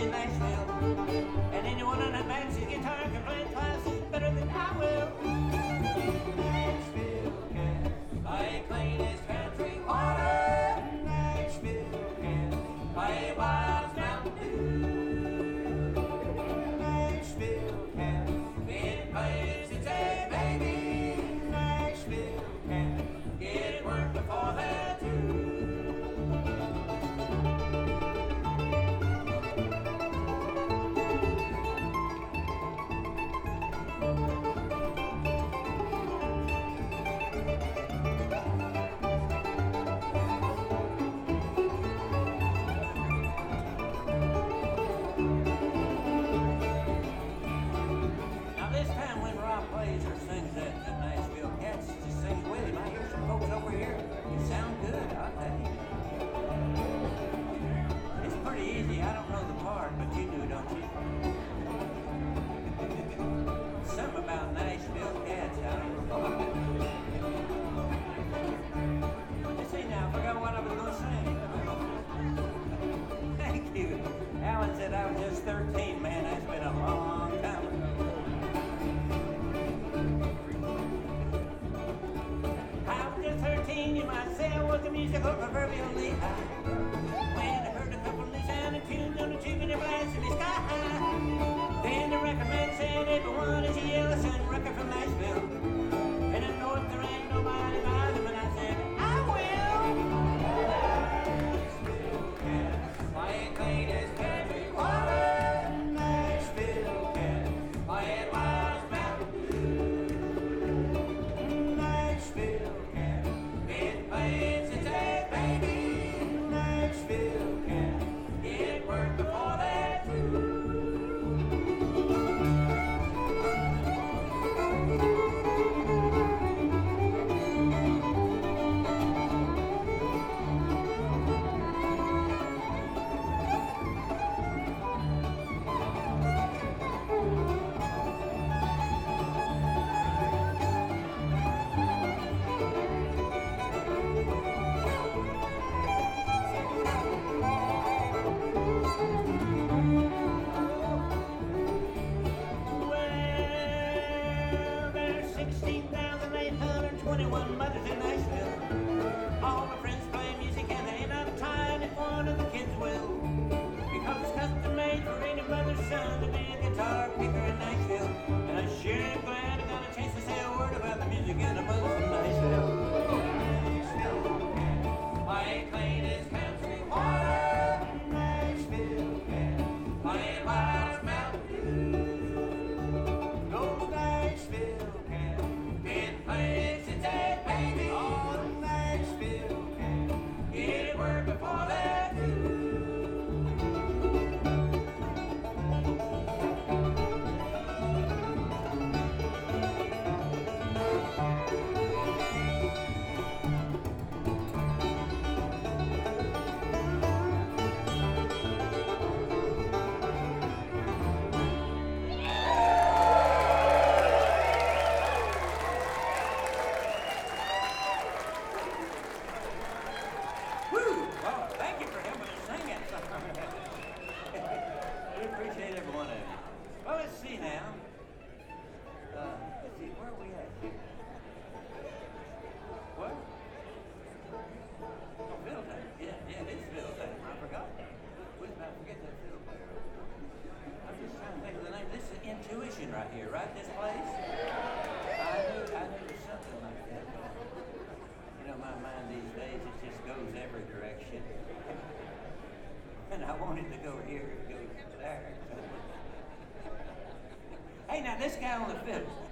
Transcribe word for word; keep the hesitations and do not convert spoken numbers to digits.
in Nashville. And anyone on that band's guitar can play twice as better than I will. Nashville can play clean as country water. Nashville can play wild as Mountain Dew. Nashville can get played since a baby. Nashville can get work before they're through. Alan said I was just thirteen, man. That's been a long time ago. I was just thirteen, you might say I was a musical proverbially high. When I heard a couple new sounding tunes on the tube and it blasted me sky high. Then the record man said everyone is a yellow sun record from Nashville. And in North there ain't nobody by them, and I said, I will. Nashville can play it clean as country water. Nashville can play it wild as Mountain Dew. Nashville can get played since a baby. Nashville can get work before they're through. twenty-one mothers in Nashville. All my friends play music and they ain't not tired if one of the kids will. Because it's custom made for any mother's son to be a guitar picker in Nashville. And I sure am glad I got a chance to say a word about the music and the mothers in Nashville. Nashville can play clean as country water. Nashville can play wild as Mountain Dew. Go Nashville can get played. Baby, oh, Nashville can get work before they're through. Well, let's see now. Uh, let's see, where are we at here? What? Oh, fiddle time. Yeah, yeah, it is fiddle time. I forgot. What did I forget that fiddle player? I'm just trying to think of the name. This is Intuition right here, right? This place? I knew, I knew there's something like that. You know, my mind these days, it just goes every direction. And I wanted to go here and go there. Hey, now this guy on the fiddle,